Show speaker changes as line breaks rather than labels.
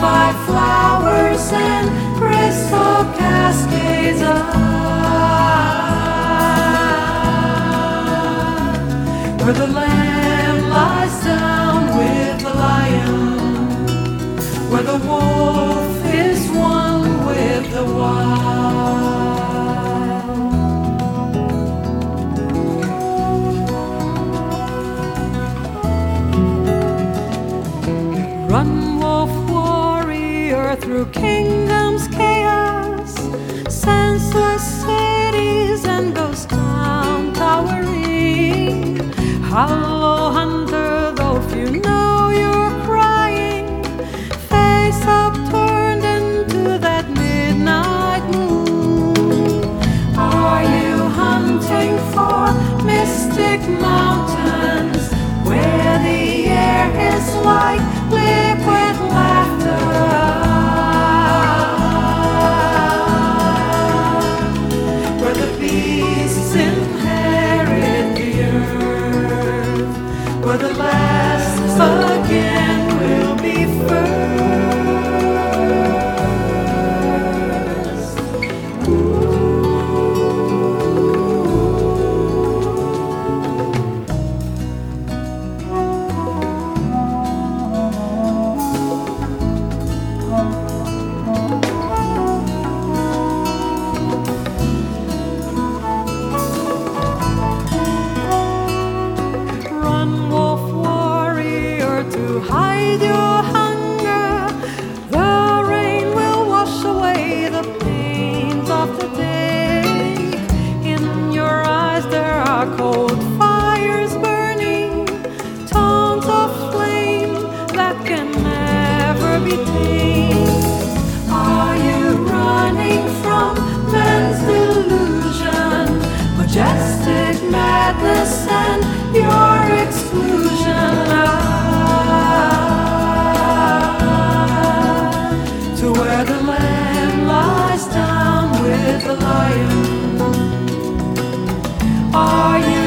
by flowers and crystal cascades where the lamb lies down with the lion, where the wolf is one with the wild. Run, wolf warrior, through kingdoms chaos, senseless cities and ghost town towering. Hollow hunter, though few know you're crying, face upturned into that midnight moon. Are you hunting for mystic mountains where the air is like liquid laughter, where the beasts inherit the earth, where the last again will be first? To hide your hunger, the rain will wash away the pains of the day. In your eyes there are cold fires burning, tongues of flame that can never be tamed. Are you running from man's delusion, majestic madness and your exclusion? To where the lamb lies down with the lion. Are you